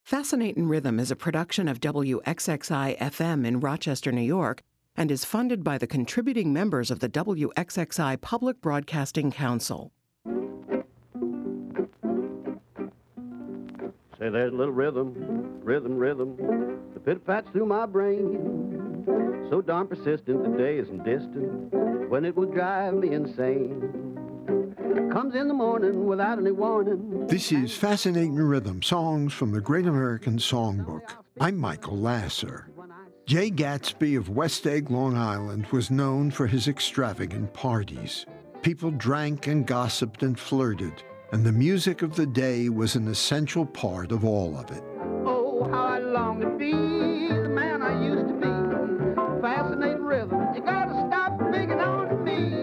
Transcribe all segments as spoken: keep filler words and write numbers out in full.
Fascinatin' Rhythm is a production of W X X I F M in Rochester, New York, and is funded by the contributing members of the W X X I Public Broadcasting Council. Say, there's a little rhythm, rhythm, rhythm, the pit-pats through my brain. So darn persistent, the day isn't distant, when it will drive me insane. Comes in the morning without any warning. This is Fascinatin' Rhythm, songs from the Great American Songbook. I'm Michael Lasser. Jay Gatsby of West Egg, Long Island, was known for his extravagant parties. People drank and gossiped and flirted, and the music of the day was an essential part of all of it. Oh, how I long to be the man I used to be. Fascinating rhythm, you gotta stop picking on me.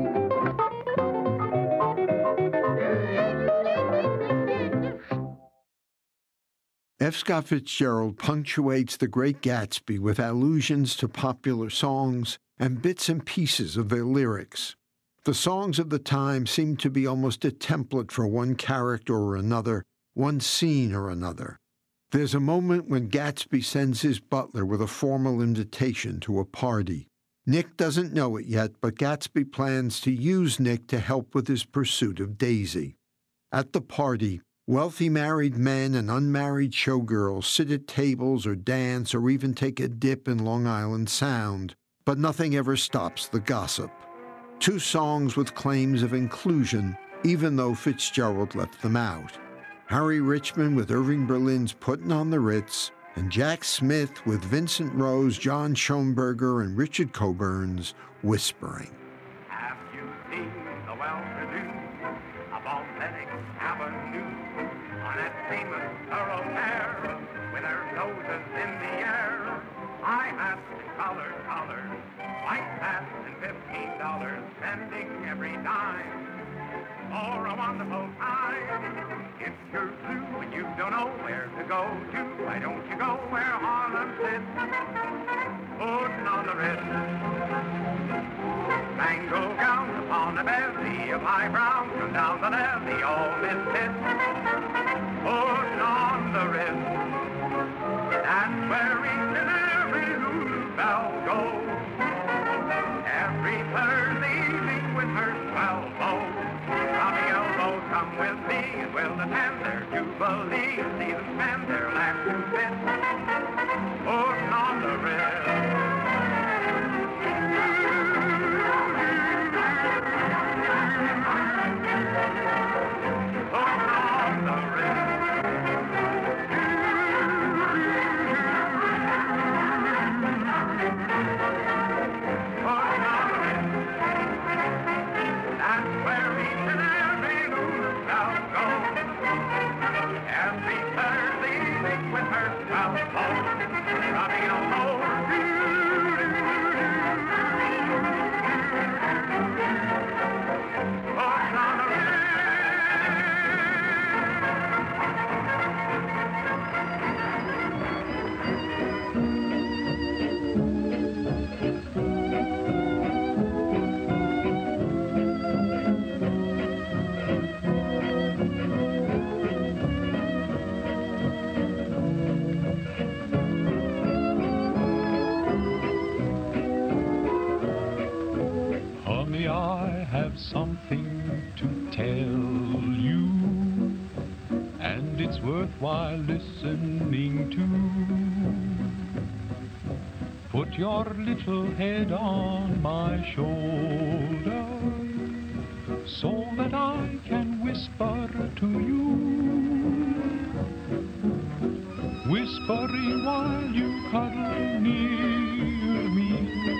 F. Scott Fitzgerald punctuates The Great Gatsby with allusions to popular songs and bits and pieces of their lyrics. The songs of the time seem to be almost a template for one character or another, one scene or another. There's a moment when Gatsby sends his butler with a formal invitation to a party. Nick doesn't know it yet, but Gatsby plans to use Nick to help with his pursuit of Daisy. At the party, wealthy married men and unmarried showgirls sit at tables or dance or even take a dip in Long Island Sound, but nothing ever stops the gossip. Two songs with claims of inclusion, even though Fitzgerald left them out. Harry Richmond with Irving Berlin's Puttin' on the Ritz, and Jack Smith with Vincent Rose, John Schoenberger, and Richard Coburn's Whispering. Have you seen the well-to-do of Baltic Avenue on that famous thoroughfare with their noses in the air? High hats and colored collars, white hats and fifteen dollars, spending every dime for a wonderful time. If you're blue and you don't know where to go to, why don't you go where Harlem sits, putting on the Ritz. Mango gowns upon a bevy of high browns, from down the levee, all misfits, putting on the Ritz. That's where each and every Lulu belle goes, every Thursday evening with her swell bow. Robbie elbow, come with me, and we'll attend their jubilee, and see them spend their last two bits, putting on the Ritz. Putting on the Ritz. Something to tell you, and it's worthwhile listening to. Put your little head on my shoulder, so that I can whisper to you, whispering while you cuddle near me,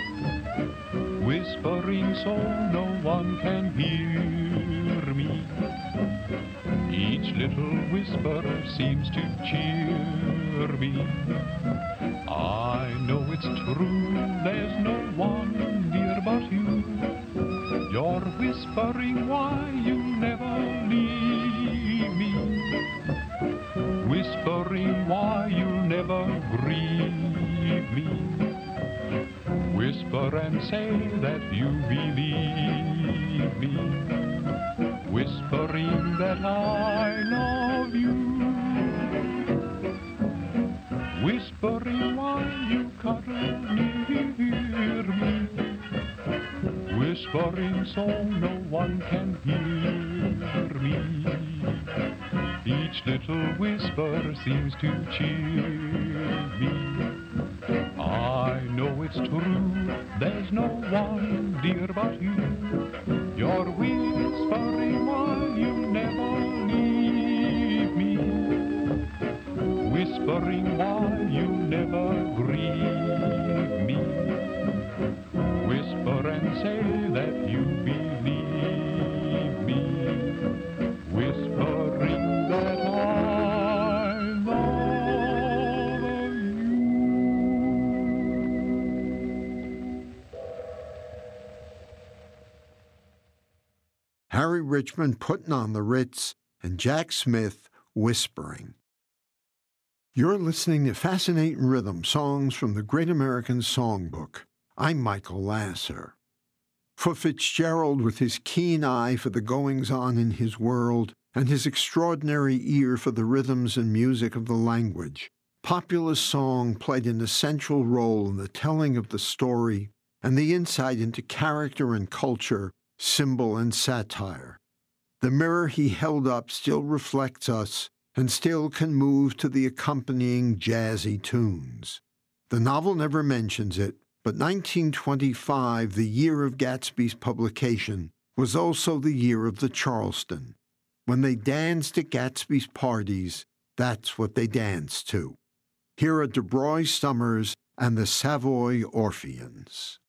whispering so no one can hear me. Each little whisper seems to cheer me. I know it's true, there's no one near but you. You're whispering why you never leave me, whispering why you'll never grieve me. Whisper and say that you believe me, whispering that I love you. whispering while you cuddle near me, whispering so no one can hear me. Each little whisper seems to cheer me. I know it's true, there's no one dear but you. You're whispering while you never leave me, whispering while you never grieve me. Whisper and say that you believe me, whispering that I love you. Harry Richmond putting on the Ritz, and Jack Smith whispering. You're listening to Fascinating Rhythm, songs from the Great American Songbook. I'm Michael Lasser. For Fitzgerald, with his keen eye for the goings-on in his world and his extraordinary ear for the rhythms and music of the language, popular song played an essential role in the telling of the story and the insight into character and culture, symbol and satire. The mirror he held up still reflects us and still can move to the accompanying jazzy tunes. The novel never mentions it, but nineteen twenty-five, the year of Gatsby's publication, was also the year of the Charleston. When they danced at Gatsby's parties, that's what they danced to. Here are DuBrois Summers and the Savoy Orpheans.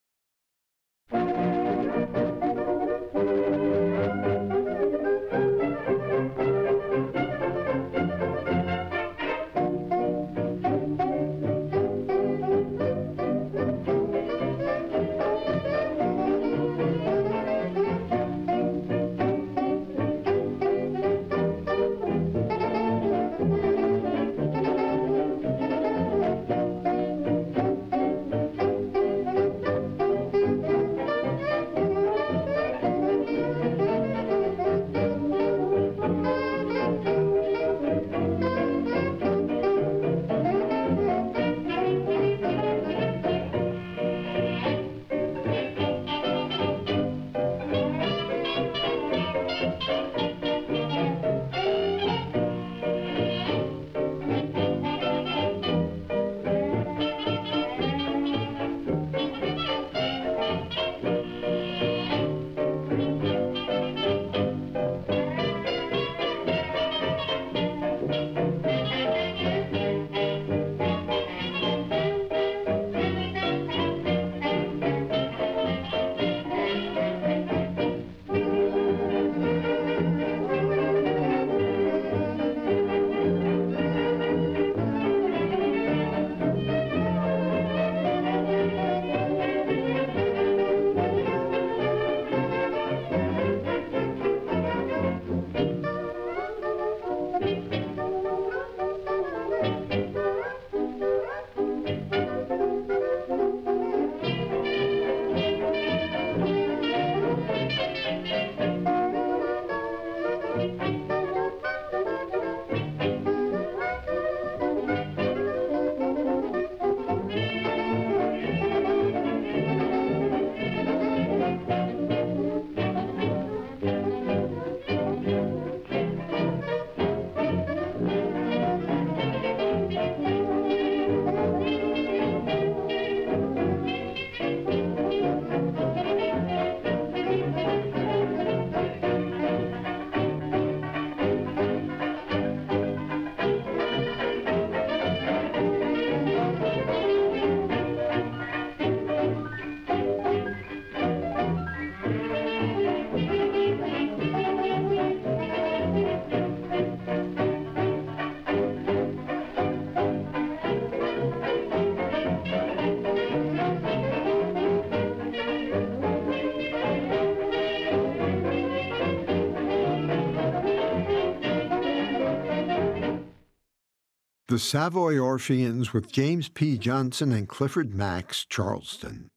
The Savoy Orpheans with James P. Johnson and Clifford Max, Charleston.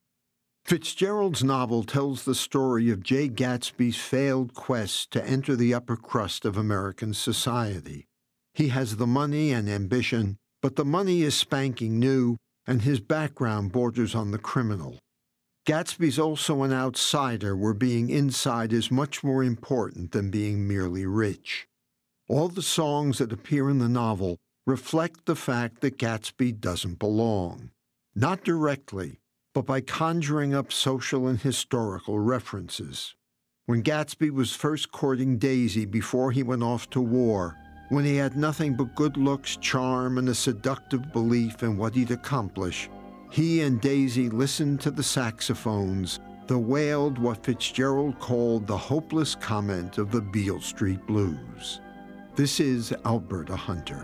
Fitzgerald's novel tells the story of Jay Gatsby's failed quest to enter the upper crust of American society. He has the money and ambition, But the money is spanking new, and his background borders on the criminal. Gatsby's also an outsider where being inside is much more important than being merely rich. All the songs that appear in the novel reflect the fact that Gatsby doesn't belong. Not directly, but by conjuring up social and historical references. When Gatsby was first courting Daisy before he went off to war, when he had nothing but good looks, charm, and a seductive belief in what he'd accomplish, he and Daisy listened to the saxophones that wailed what Fitzgerald called the hopeless comment of the Beale Street Blues. This is Alberta Hunter.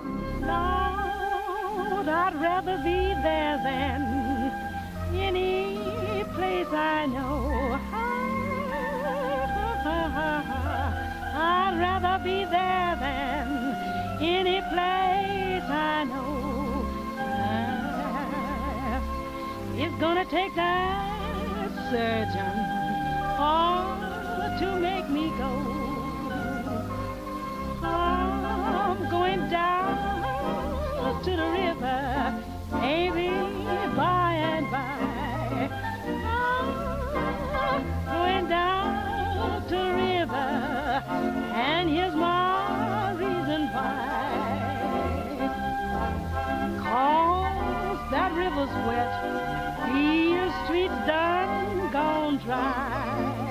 Lord, I'd rather be there than any place I know. I'd rather be there than any place I know. Uh, it's gonna take that surgeon oh, to make me go. I'm going down to the river, maybe by and by. I'm going down to the river, and here's my reason why. 'Cause that river's wet, Beale Street's done gone dry.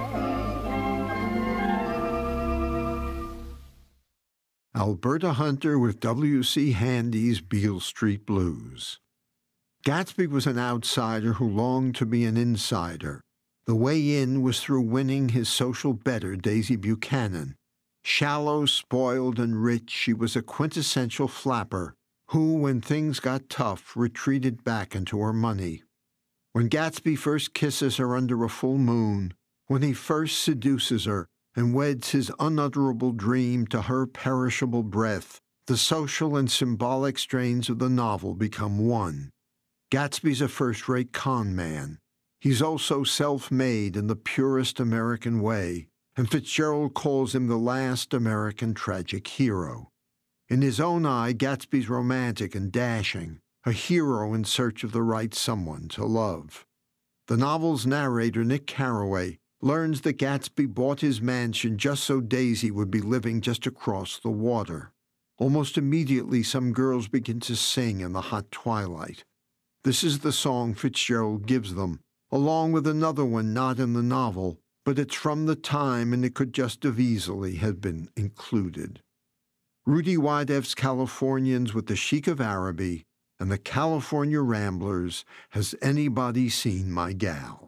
Alberta Hunter with W C Handy's Beale Street Blues. Gatsby was an outsider who longed to be an insider. The way in was through winning his social better, Daisy Buchanan. Shallow, spoiled, and rich, she was a quintessential flapper who, when things got tough, retreated back into her money. When Gatsby first kisses her under a full moon, when he first seduces her, and weds his unutterable dream to her perishable breath, the social and symbolic strains of the novel become one. Gatsby's a first-rate con man. He's also self-made in the purest American way, and Fitzgerald calls him the last American tragic hero. In his own eye, Gatsby's romantic and dashing, a hero in search of the right someone to love. The novel's narrator, Nick Carraway, learns that Gatsby bought his mansion just so Daisy would be living just across the water. Almost immediately, some girls begin to sing in the hot twilight. This is the song Fitzgerald gives them, along with another one not in the novel, but it's from the time and it could just as easily have been included. Rudy Wiedeft's Californians with the Sheik of Araby and the California Ramblers, Has Anybody Seen My Gal?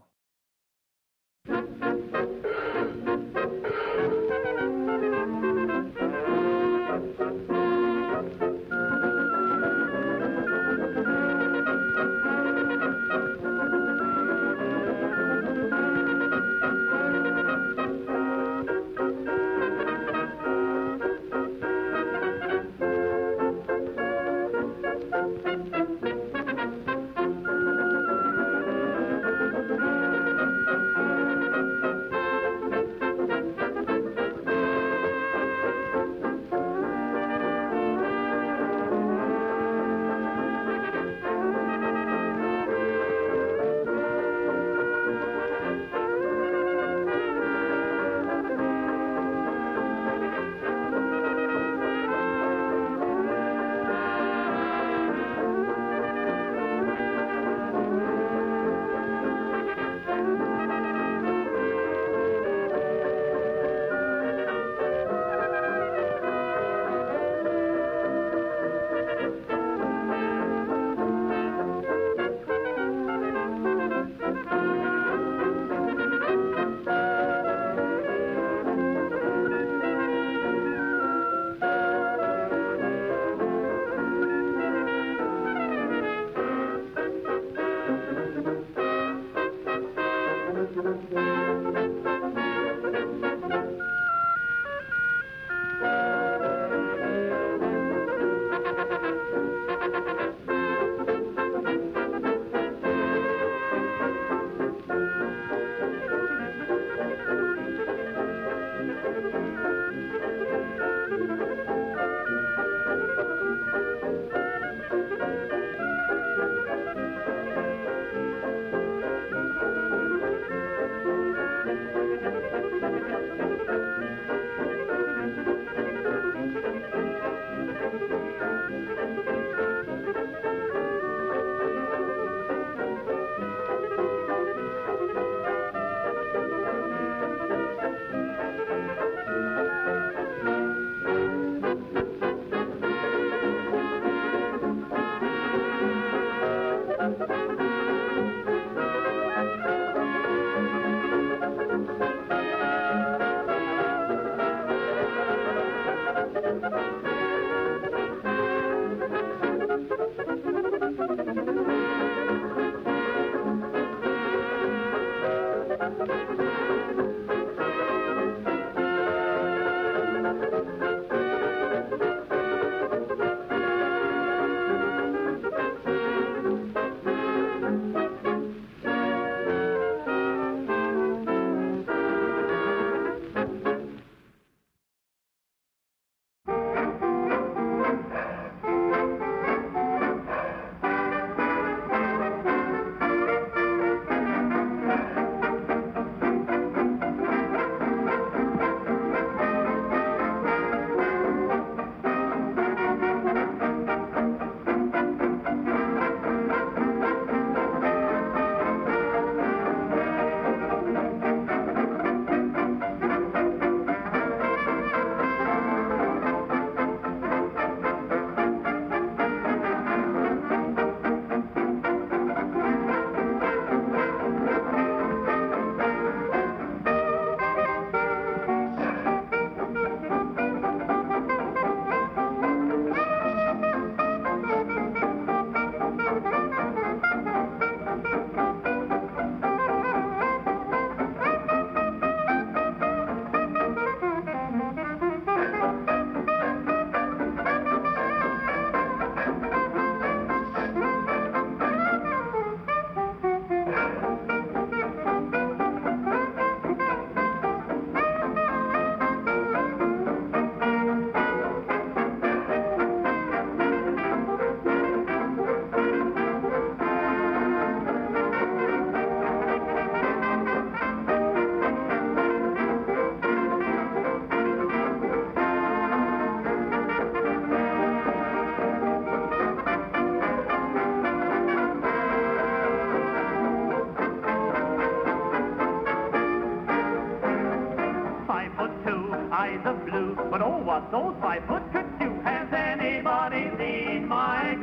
But oh, what those five foot could do. Has anybody seen my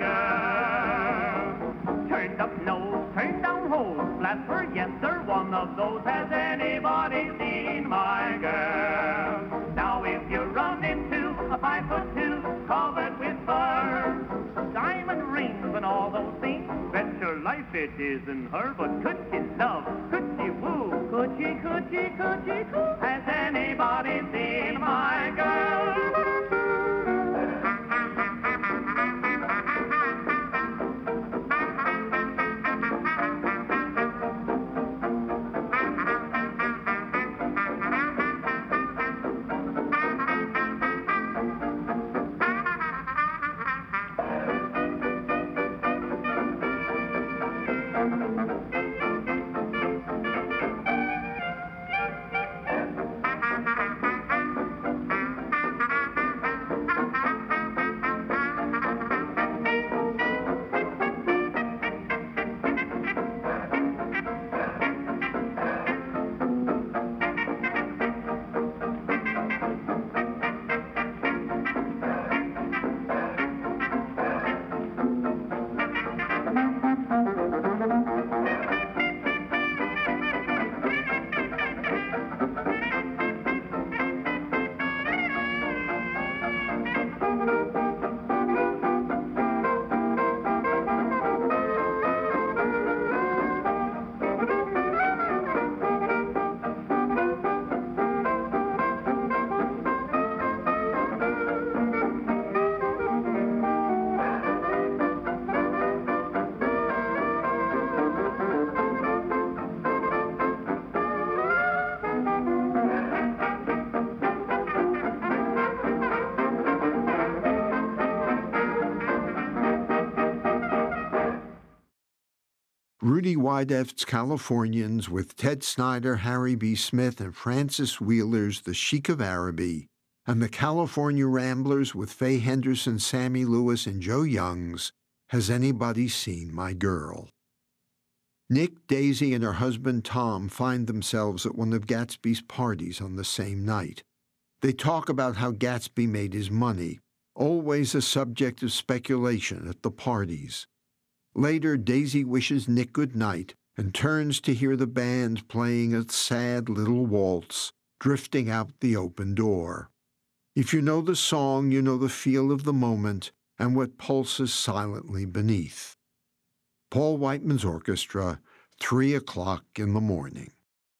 girl? Turned up nose, turned down hose, flat for yes sir, one of those. Has anybody seen my girl? Now if you run into a five foot two covered with fur, diamond rings and all those things, bet your life it isn't her. But could she love? Could she woo? Could she, could she, could she, could? Has anybody seen my girl? Rudy Weideft's Californians with Ted Snyder, Harry B. Smith, and Francis Wheeler's The Sheik of Araby, and the California Ramblers with Faye Henderson, Sammy Lewis, and Joe Young's Has Anybody Seen My Girl? Nick, Daisy, and her husband Tom find themselves at one of Gatsby's parties on the same night. They talk about how Gatsby made his money, always a subject of speculation at the parties. Later, Daisy wishes Nick good night and turns to hear the band playing a sad little waltz, drifting out the open door. If you know the song, you know the feel of the moment and what pulses silently beneath. Paul Whiteman's Orchestra, three o'clock in the morning.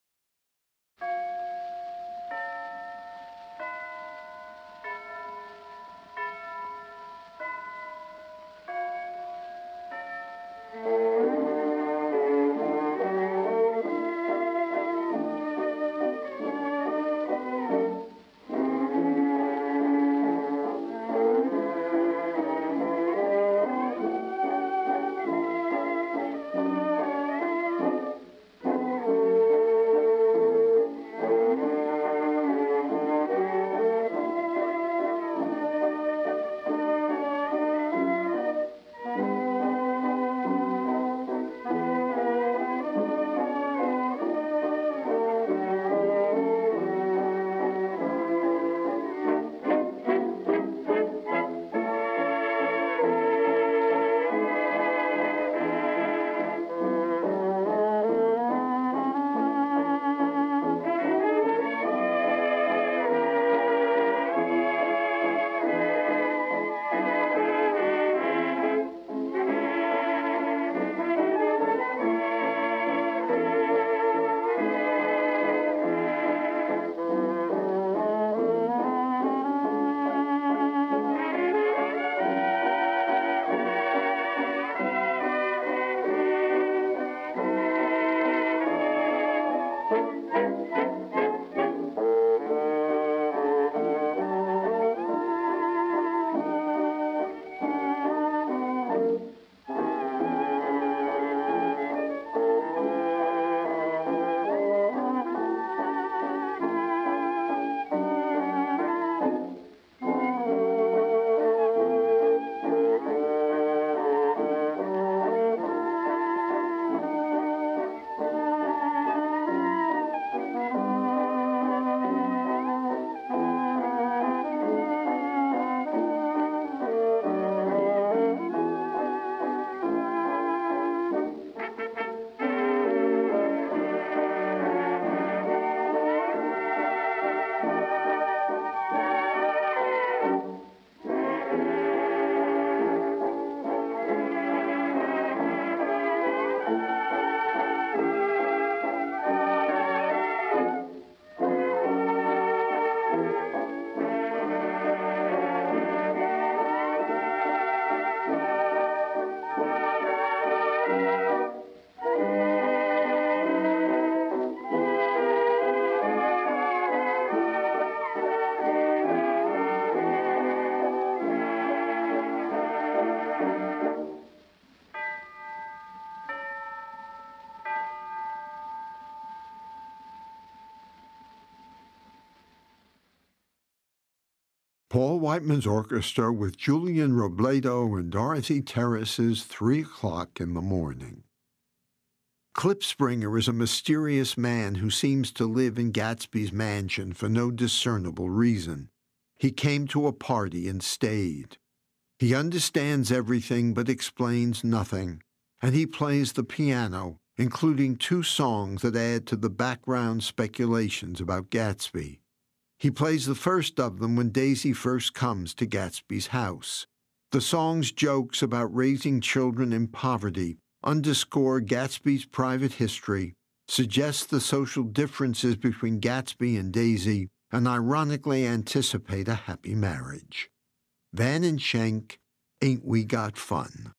Paul Whiteman's Orchestra with Julian Robledo and Dorothy Terrace's Three O'Clock in the Morning. Klipspringer is a mysterious man who seems to live in Gatsby's mansion for no discernible reason. He came to a party and stayed. He understands everything but explains nothing, and he plays the piano, including two songs that add to the background speculations about Gatsby. He plays the first of them when Daisy first comes to Gatsby's house. The song's jokes about raising children in poverty underscore Gatsby's private history, suggest the social differences between Gatsby and Daisy, and ironically anticipate a happy marriage. Van and Schenk, Ain't We Got Fun?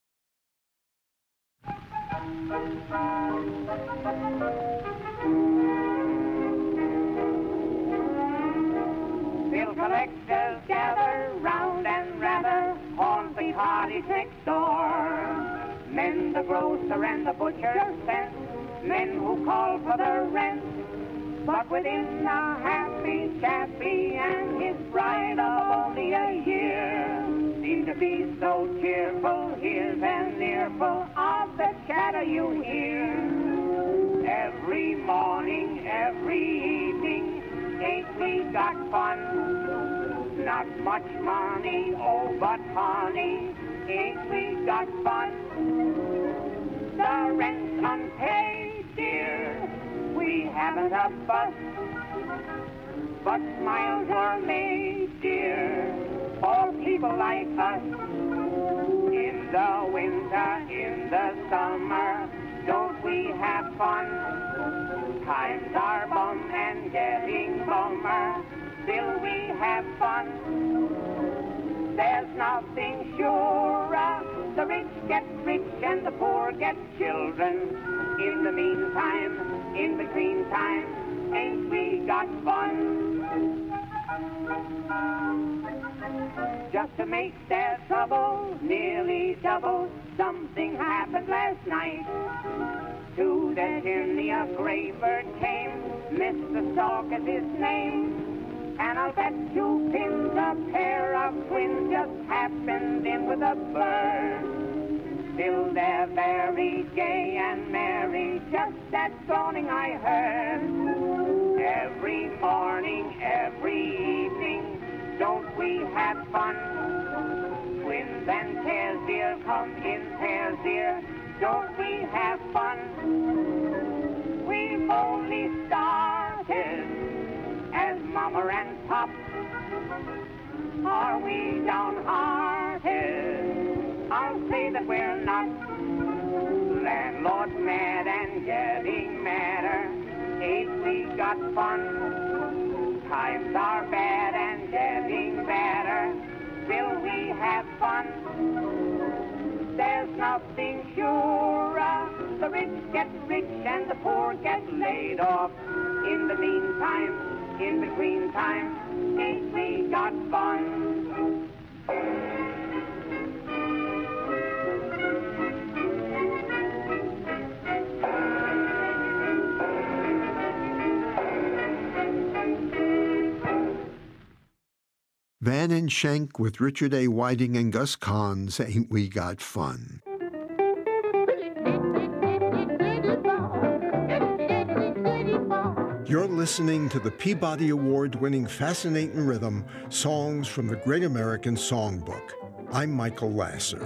Bill collectors gather round and rather haunt the cottage next door. Men the grocer and the butcher sent, men who call for the rent. But within the happy chappy and his bride of only a year seem to be so cheerful, here's an earful of the chatter you hear. Every morning, every evening, ain't we got fun? Not much money, oh, but honey, ain't we got fun? The rent's unpaid, dear, we haven't a fuss, but smiles are made, dear, for people like us. In the winter, in the summer, don't we have fun? Times are bum and getting bummer, still we have fun. There's nothing surer, the rich get rich and the poor get children. In the meantime, in between time, ain't we got fun? Just to make their trouble nearly double, something happened last night. To the chimney a gray bird came, Mister Stork is his name. And I'll bet two pins a pair of twins just happened in with a bird. Still they're very gay and merry, just that droning I heard. Every morning, every evening, don't we have fun? Twins and pairs, dear, come in pairs, dear, don't we have fun? We've only started as Mama and Pop. Are we downhearted? I'll say that we're not. Landlord's mad and getting madder, ain't we got fun? Times are bad and getting badder, still we have fun. There's nothing surer, the rich get rich and the poor get laid off. In the meantime, in between time, ain't we got fun? Van and Schenk with Richard A. Whiting and Gus Kahn's Ain't We Got Fun. You're listening to the Peabody Award-winning Fascinating Rhythm, Songs from the Great American Songbook. I'm Michael Lasser.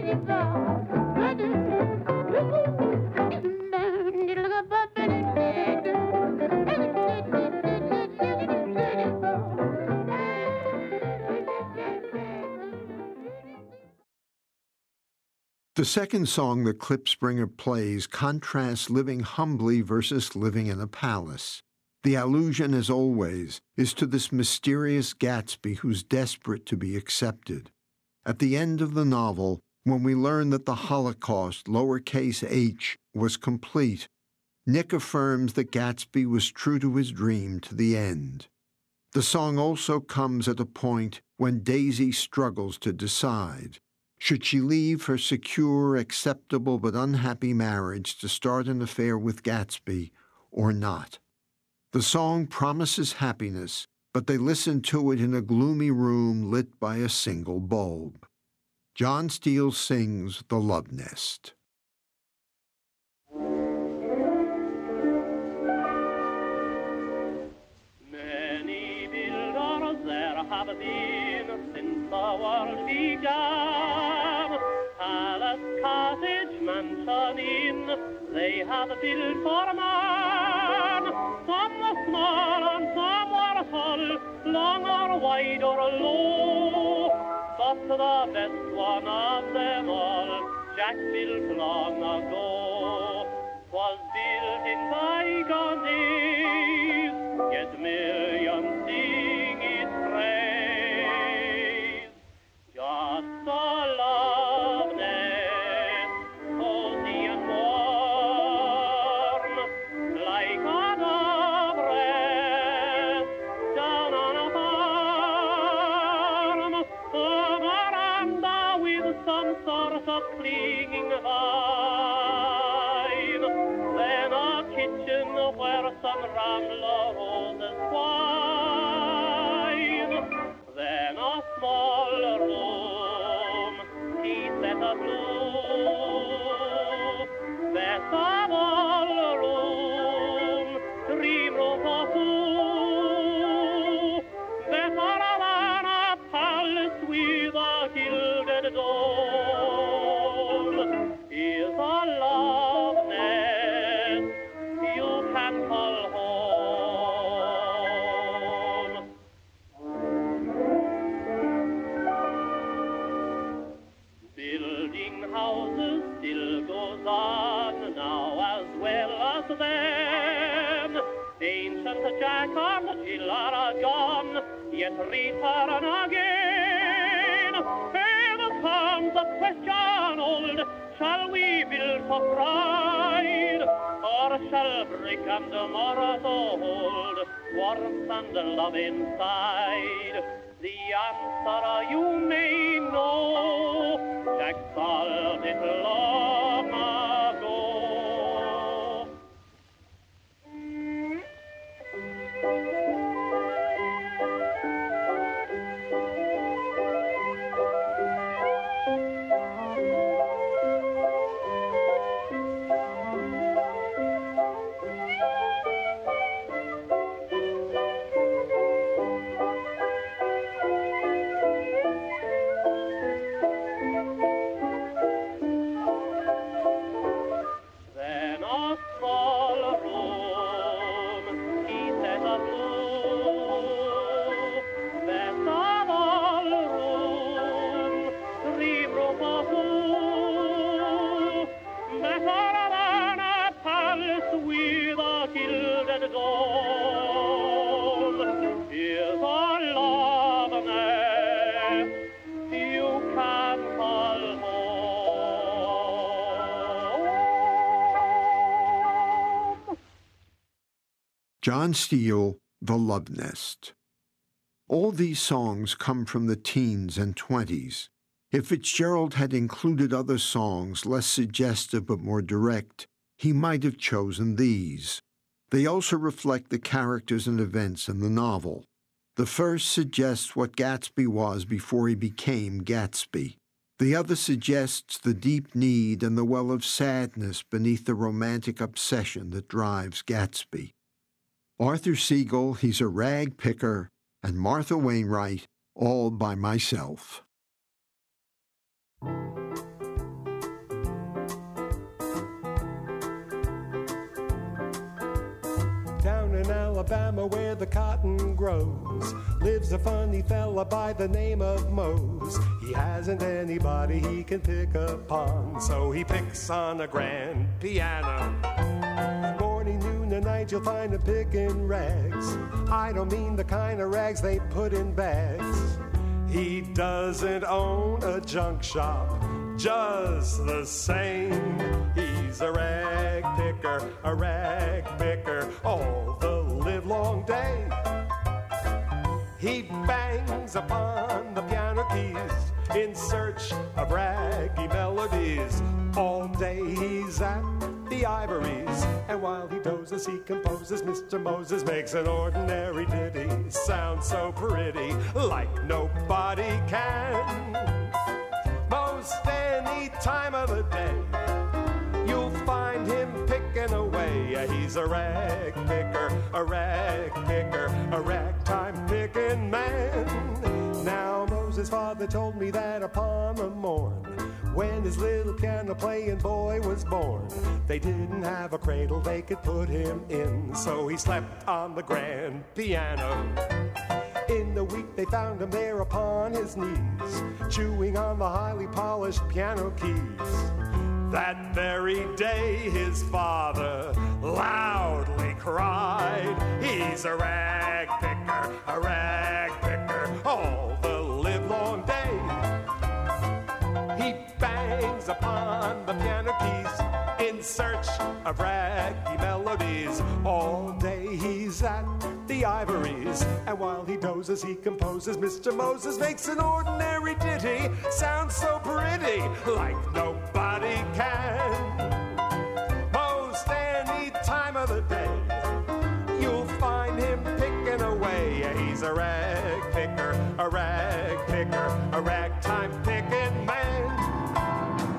The second song that Klipspringer plays contrasts living humbly versus living in a palace. The allusion, as always, is to this mysterious Gatsby who's desperate to be accepted. At the end of the novel, when we learn that the Holocaust, lowercase h, was complete, Nick affirms that Gatsby was true to his dream to the end. The song also comes at a point when Daisy struggles to decide. Should she leave her secure, acceptable, but unhappy marriage to start an affair with Gatsby or not? The song promises happiness, but they listen to it in a gloomy room lit by a single bulb. John Steele sings The Love Nest. Many builders there have been since the world began. Palace, cottage, mansion, inn, they have built for man. Some were small and some were tall, long or wide or low. But the best one of them all, Jack built long ago. 'Twas built in bygone days, yet millions sing its praise. Just a love nest, cozy and warm, like a dove rest down on a farm. A veranda with some sort of clinging vine, then a kitchen where some rambler the blue. Best of all room, dream room for two. Better than a palace with a gilded dome is a love nest you can call home. Building houses still goes on now as well as then. Ancient Jack and Jill are gone, yet return again. Ever comes the question old, shall we build for pride, or shall brick and mortar hold warmth and love inside? The answer you may know, Jack solved it long ago. Then a small room he set ablue. Best of all room, dream room for two. Better than a palace with a gilded dome is a love nest you can call home. John Steele, The Love Nest. All these songs come from the teens and twenties. If Fitzgerald had included other songs, less suggestive but more direct, he might have chosen these. They also reflect the characters and events in the novel. The first suggests what Gatsby was before he became Gatsby. The other suggests the deep need and the well of sadness beneath the romantic obsession that drives Gatsby. Arthur Siegel, He's a Rag Picker, and Martha Wainwright, All by Myself. Down in Alabama where the cotton grows lives a funny fella by the name of Mose. He hasn't anybody he can pick upon, so he picks on a grand piano. Morning, noon, and night you'll find him picking rags. I don't mean the kind of rags they put in bags. He doesn't own a junk shop, just the same. He's a rag picker, a rag picker, all the livelong day. He bangs upon the piano keys in search of raggy melodies. All day he's at the Ivories, and while he dozes he composes. Mister Moses makes an ordinary ditty sound so pretty, like nobody can. Most any time of the day you'll find him picking away. Yeah, he's a rag picker, a rag picker, a ragtime picking man. Now Moses' father told me that upon the morn when his little piano playing boy was born, they didn't have a cradle they could put him in, so he slept on the grand piano. In the week they found him there upon his knees, chewing on the highly polished piano keys. That very day his father loudly cried, he's a rag picker, a rag picker, all the livelong day. He bangs upon the piano keys in search of raggy melodies. All day he's at the Ivories, and while he dozes he composes. Mister Moses makes an ordinary ditty sound so pretty, like nobody can. Most any time of the day you'll find him picking away. Yeah, he's a rag picker, a rag picker, a ragtime picking man.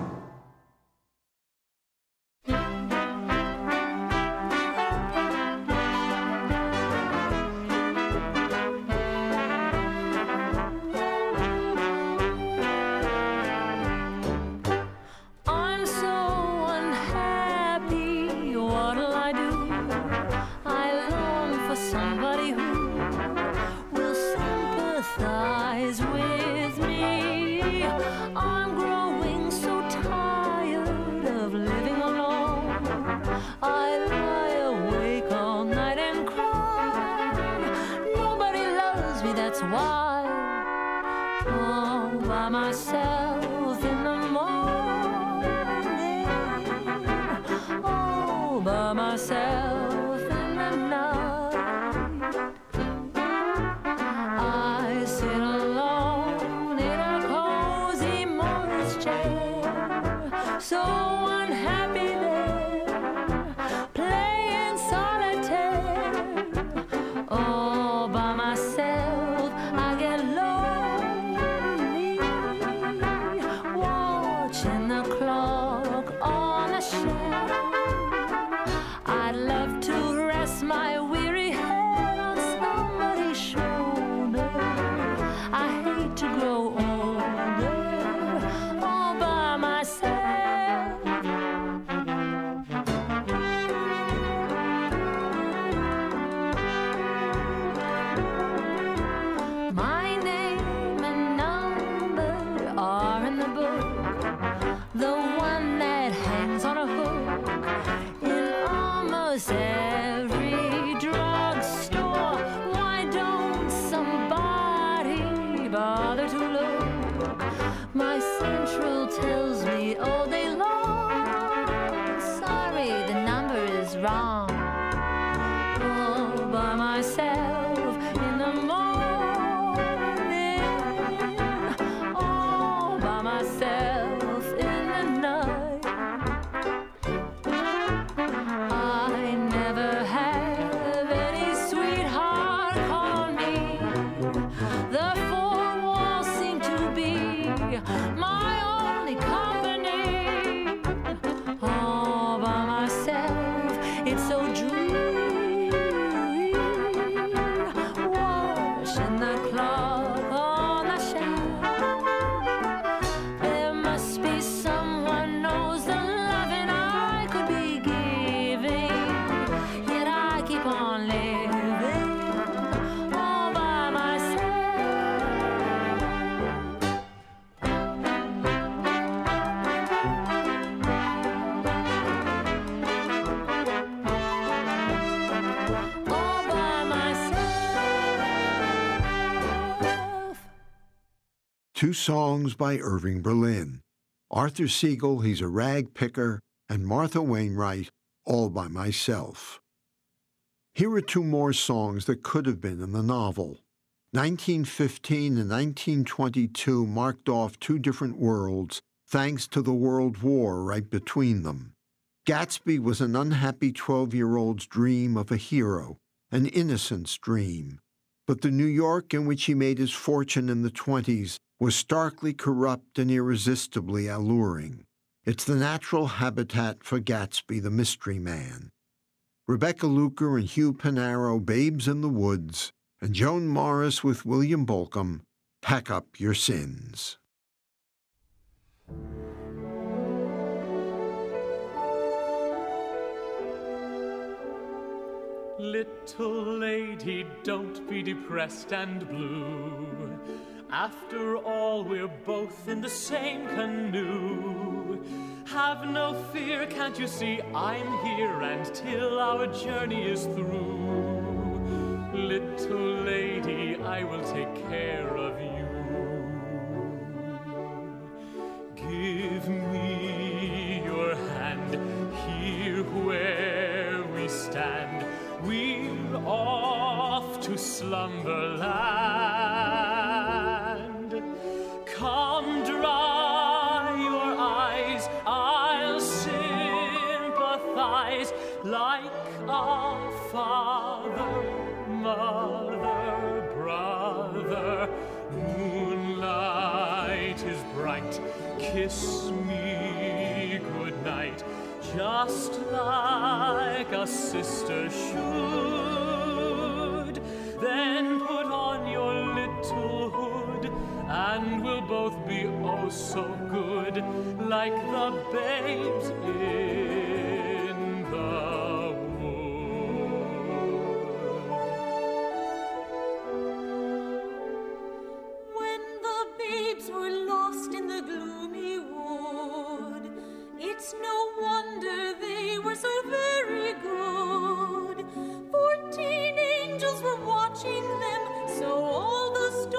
while, all by myself in the morning, all by myself in the night. I sit alone in a cozy Morris chair, so unhappy there, playing solitaire. All by myself, I get lonely, watching the clock on the shelf. I'd love to rest my weary head on somebody's shoulder. I hate to grow older, all by myself. My name and number are in the book, the one that hangs on a hook in almost every drugstore. Why don't somebody bother to look? My central tells me all day long, sorry, the number is wrong. All by myself in the morning, all by myself in the night. I never have any sweetheart call me. The four walls seem to be my only company. All by myself, it's so dreary, watching the clock on the shelf. There must be someone knows the loving I could be giving, yet I keep on living all by myself. All by myself. Two songs by Irving Berlin. Arthur Siegel, He's a Rag Picker, and Martha Wainwright, All by Myself. Here are two more songs that could have been in the novel. nineteen fifteen and nineteen twenty-two marked off two different worlds, thanks to the World War right between them. Gatsby was an unhappy twelve-year-old's dream of a hero, an innocent's dream. But the New York in which he made his fortune in the twenties was starkly corrupt and irresistibly alluring. It's the natural habitat for Gatsby, the mystery man. Rebecca Luker and Hugh Panaro, Babes in the Woods, and Joan Morris with William Bolcom, Pack Up Your Sins. Little lady, don't be depressed and blue. After all, we're both in the same canoe. Have no fear, can't you see I'm here until our journey is through. Little lady, I will take care of you. Give me your hand here where we stand. We're off to slumberland. Come dry your eyes, I'll sympathize like a father, mother, brother. Moonlight is bright, kiss me goodnight, just like a sister should. Then put on your little hood, and we'll both be oh so good, like the babes in the wood. When the babes were lost in the gloomy wood, it's no wonder they were so very good. Fourteen angels were watching them, so all the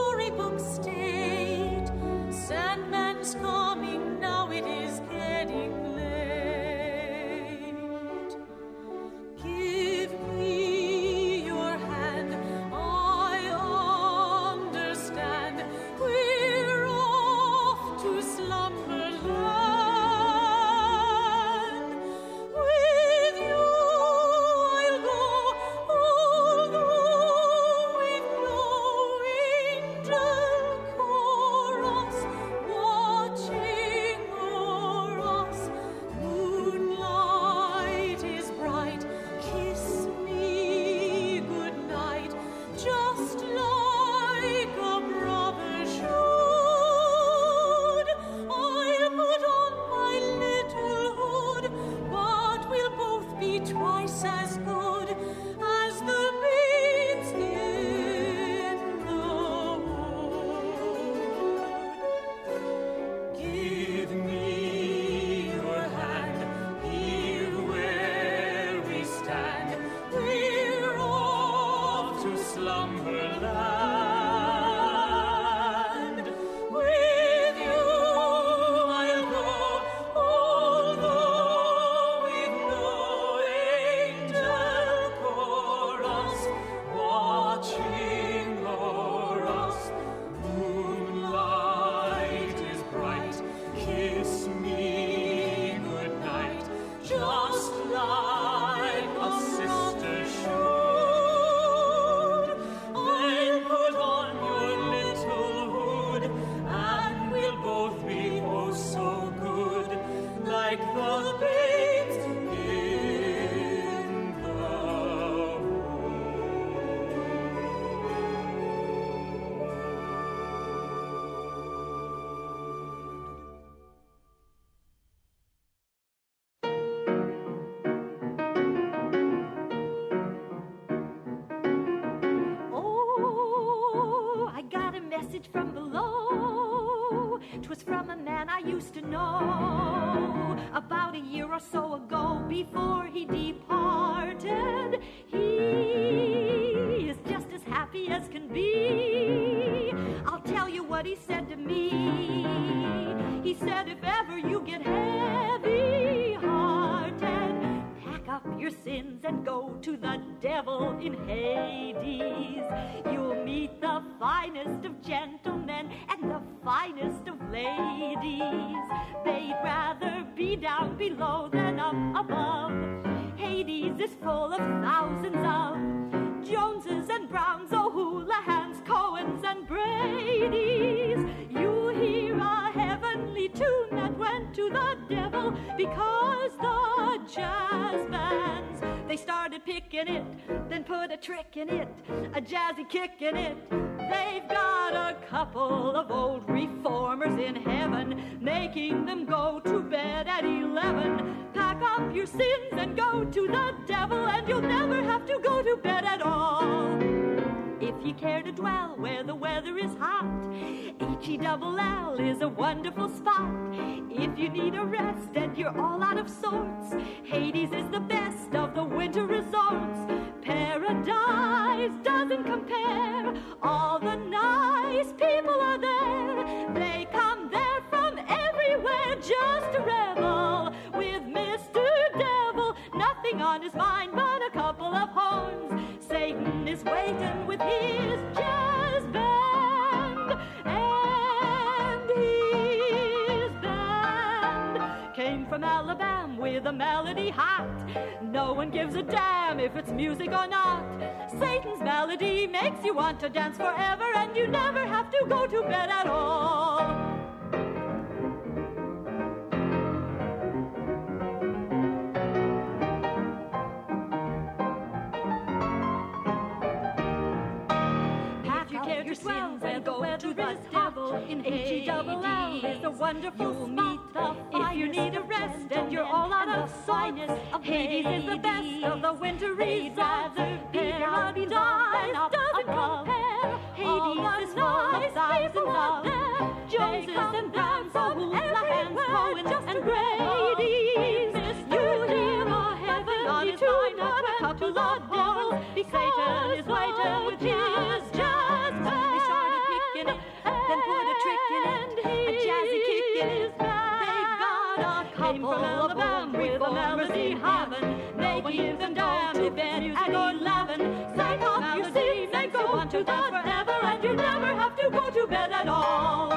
like the babes in the Oh, I got a message from below. 'Twas from a man I used to know. About a year or so ago, before he departed, he is just as happy as can be. I'll tell you what he said to me. He said, if ever you get heavy-hearted, pack up your sins and go to the devil in Hades. You'll meet the finest of gentlemen and the finest of ladies. They'd rather be down below than up above. Hades is full of thousands of Joneses and Browns, O'Hoolahans, Cohens and Bradys. You hear a heavenly tune that went to the devil because the jazz bands, they started picking it, then put a trick in it, a jazzy kick in it. They've got a couple of old reformers in heaven, making them go to bed at eleven. Pack up your sins and go to the devil, and you'll never have to go to bed at all. If you care to dwell where the weather is hot, H E double L is a wonderful spot. If you need a rest and you're all out of sorts, Hades is the best of the winter resorts. Paradise doesn't compare. All the nice people are there. They come there from everywhere just to revel with Mister Devil. Nothing on his mind but a couple of horns. Satan is waiting with his jazz band, and his band came from Alabama with a melody hot. No one gives a damn if it's music or not. Satan's melody makes you want to dance forever, and you never have to go to bed at all. Your sins and go to the devil in H E double L is a wonderful meet. If you need a rest and you're all out of sinus, Hades is the best of the winter resorts. Paradise doesn't compare. Hades is full of thousands of Joneses and Browns, O'Hoolahans, Cohens and Bradys. You hear a heavenly tune, not a couple of devils. Satan is waiting with his jazz. They started picking it, then put a trick in it, a jazzy kick in it. They've got a couple of Alabama with a melody heaven. They give them down to bed at eleven. Pack up your sins and go on to the devil, and you never have to go to bed at all.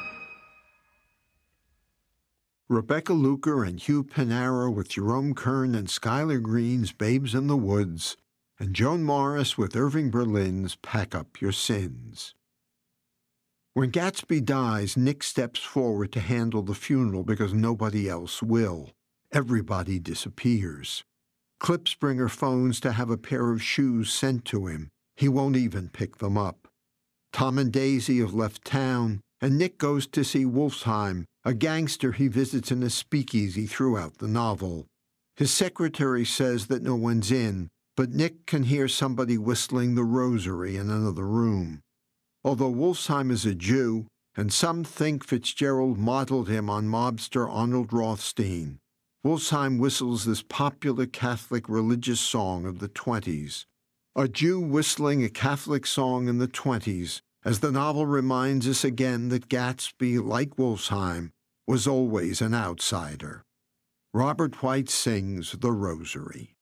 Rebecca Luker and Hugh Panara with Jerome Kern and Schuyler Green's Babes in the Woods, and Joan Morris with Irving Berlin's Pack Up Your Sins. When Gatsby dies, Nick steps forward to handle the funeral because nobody else will. Everybody disappears. Klipspringer phones to have a pair of shoes sent to him. He won't even pick them up. Tom and Daisy have left town, and Nick goes to see Wolfsheim, a gangster he visits in a speakeasy throughout the novel. His secretary says that no one's in, but Nick can hear somebody whistling the Rosary in another room. Although Wolfsheim is a Jew, and some think Fitzgerald modeled him on mobster Arnold Rothstein, Wolfsheim whistles this popular Catholic religious song of the twenties. A Jew whistling a Catholic song in the twenties, as the novel reminds us again that Gatsby, like Wolfsheim, was always an outsider. Robert White sings The Rosary.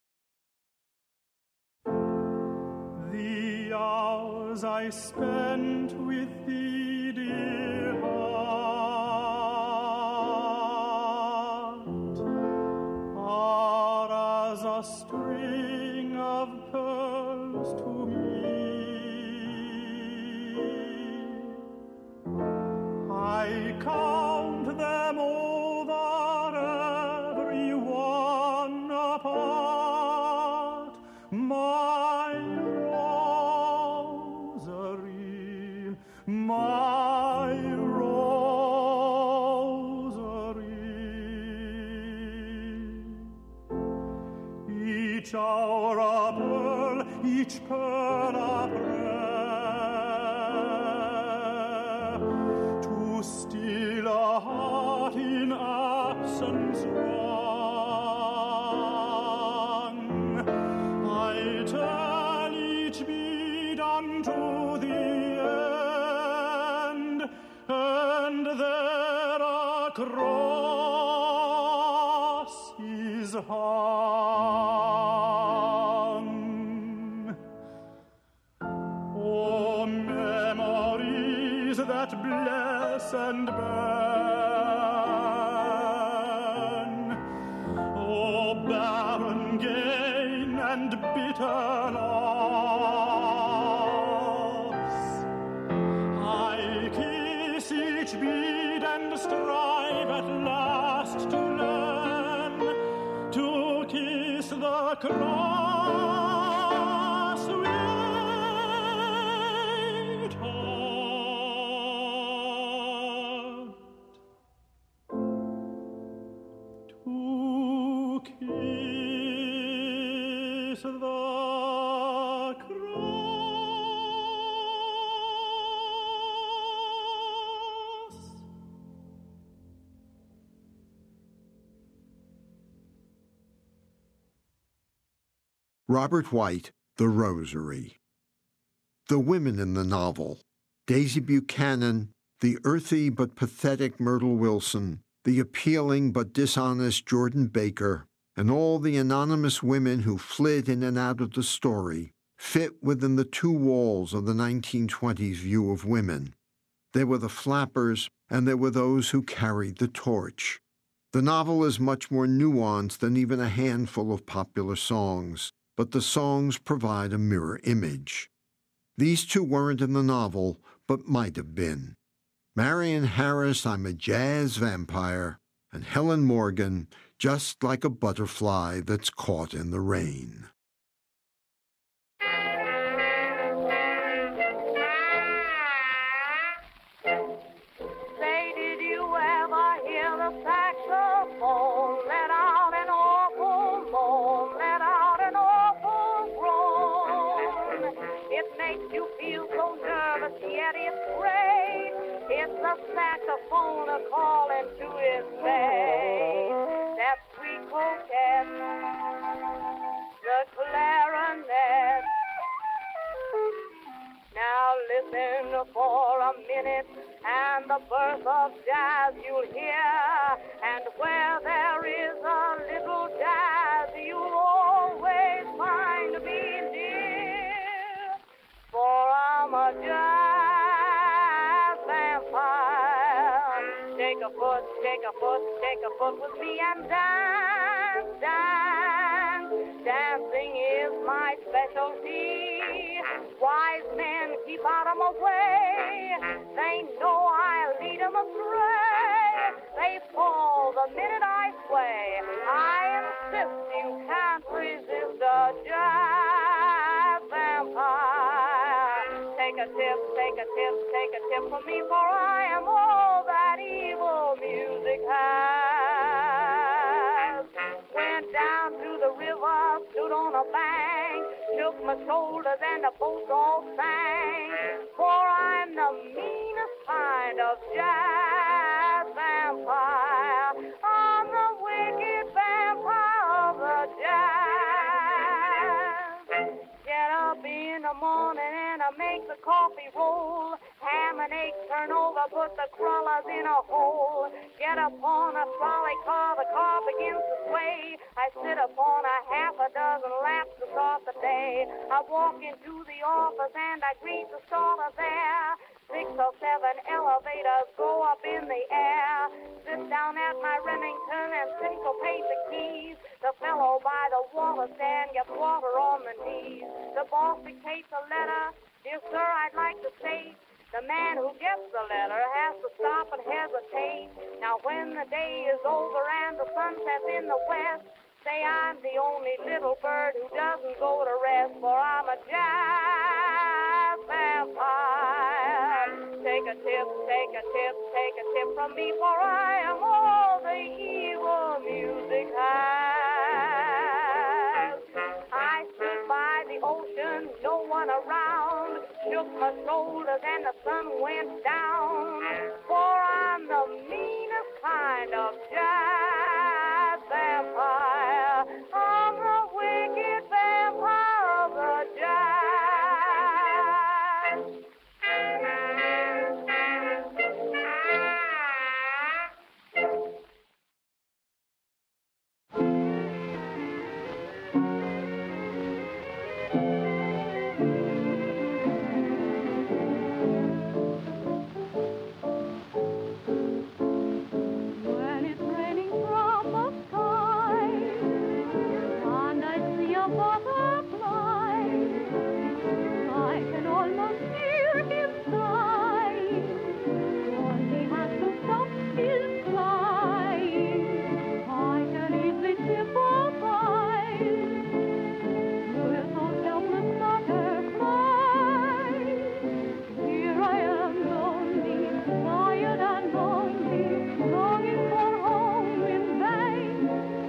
The hours I spent with thee, dear heart, are as a string of pearls to me. I count them over each hour a pearl, each pearl a prayer, to still a heart in absence wrung. I tell each bead unto the end, and there a cross is hung. Oh, memories that bless and burn, oh, barren gain and bitter loss, I kiss each bead and strive at last to learn to kiss the cross with heart, to kiss the Robert White, The Rosary. The women in the novel: Daisy Buchanan, the earthy but pathetic Myrtle Wilson, the appealing but dishonest Jordan Baker, and all the anonymous women who flit in and out of the story, fit within the two walls of the nineteen twenties view of women. There were the flappers, and there were those who carried the torch. The novel is much more nuanced than even a handful of popular songs, but the songs provide a mirror image. These two weren't in the novel, but might have been. Marion Harris, I'm a Jazz Vampire, and Helen Morgan, Just Like a Butterfly That's Caught in the Rain. Say, did you ever hear the saxophone let out an awful moan, let out an awful groan? It makes you feel so nervous, yet it's great. It's the saxophone a-calling to his mate. That sweet coquette, the clarinet. Now listen for a minute, and the birth of jazz you'll hear. And where there is a little jazz, you'll always find me near. For I'm a jazz vampire. Take a foot, take a foot, take a foot with me and dance, dance. Dancing is my specialty. Wise men keep out of my way. They know I lead them astray. They fall the minute I sway. I insist you can't resist a jazz vampire. Take a tip, take a tip, take a tip from me, for I am all that evil music has. Went down to the river, stood on a bank, shook my shoulders and the boats all sang. For I'm the meanest kind of jazz vampire. I'm the wicked vampire of the jazz. Get up in the morning and I make the coffee roll. Ham and eggs turn over, put the crullers in a hole. Get upon a trolley car, the car begins to sway. I sit upon a half a dozen laps to start the day. I walk into the office and I greet the starter there. Six or seven elevators go up in the air. Sit down at my Remington and syncopate the keys. The fellow by the water stand gets water on the knees. The boss dictates a letter. Dear sir, I'd like to say, the man who gets the letter has to stop and hesitate. Now when the day is over and the sun sets in the west, say I'm the only little bird who doesn't go to rest, for I'm a jazz vampire. Take a tip, take a tip, take a tip from me, for I am all the evil music has. around, shook my shoulders and the sun went down. For I'm the meanest kind of jive vampire. I'm the wicked vampire of the jive. When it's raining from the sky and I see a butterfly, I can almost hear him sigh, 'cause he has to stop his flying. I can easily sympathize with those helpless butterflies. Here I am lonely, tired and lonely, longing for home in vain.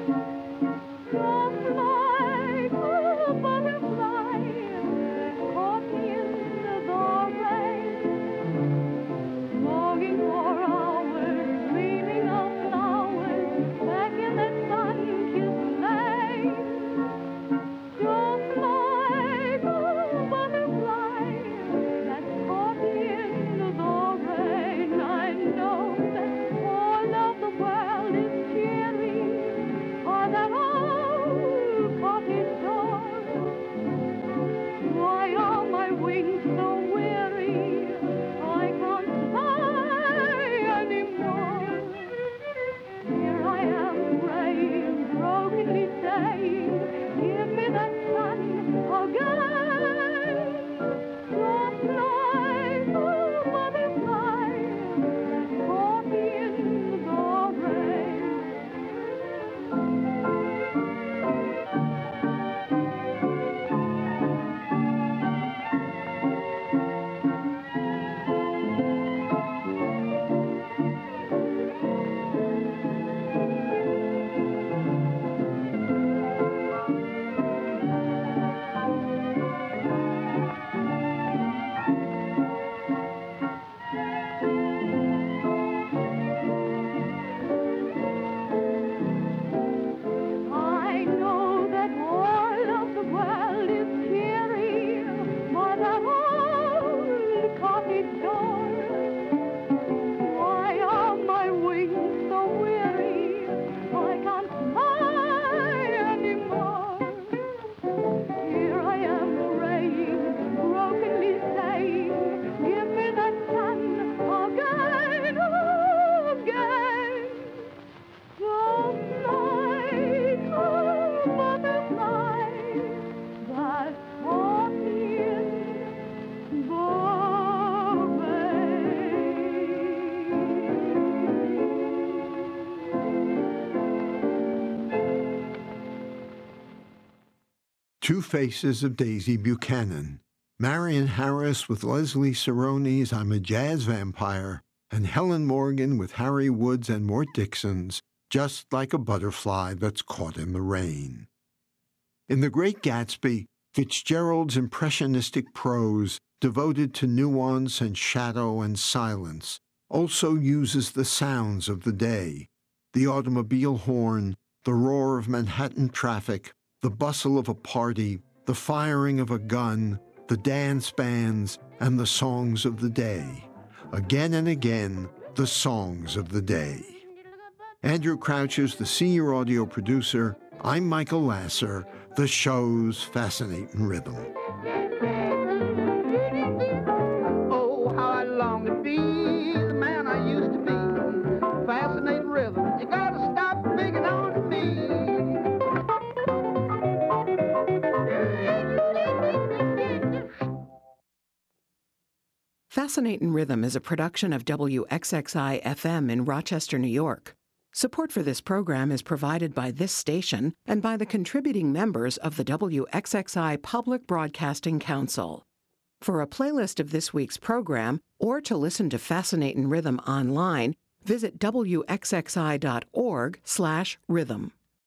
Just like a butterfly caught in the rain, longing for hours, dreaming of flowers back in that sun-kissed lane. Just like a butterfly that's caught in the rain, I know that all of the world is cheering on that old cottage door. Why are my wings so weary? I can't fly anymore. Here I am praying, brokenly saying, give me that sun again. Just like a butterfly that's caught in the rain. I know that all of the world is cheering by that old cottage door. Why are my wings so weary? I can't fly anymore. Here I am praying, brokenly saying, give me that sun again, again. Just like a butterfly that's caught in the Two Faces of Daisy Buchanan, Marion Harris with Leslie Cerrone's I'm a Jazz Vampire, and Helen Morgan with Harry Woods and Mort Dixon's Just Like a Butterfly That's Caught in the Rain. In The Great Gatsby, Fitzgerald's impressionistic prose, devoted to nuance and shadow and silence, also uses the sounds of the day, the automobile horn, the roar of Manhattan traffic, the bustle of a party, the firing of a gun, the dance bands, and the songs of the day. Again and again, the songs of the day. Andrew Crouch is the senior audio producer. I'm Michael Lasser, the show's Fascinating Rhythm. Oh, how I long to be the man I used to be. Fascinating rhythm, you gotta stop picking on me. Fascinating Rhythm is a production of W X X I F M in Rochester, New York. Support for this program is provided by this station and by the contributing members of the W X X I Public Broadcasting Council. For a playlist of this week's program, or to listen to Fascinating Rhythm online, visit W X X I dot org slash rhythm.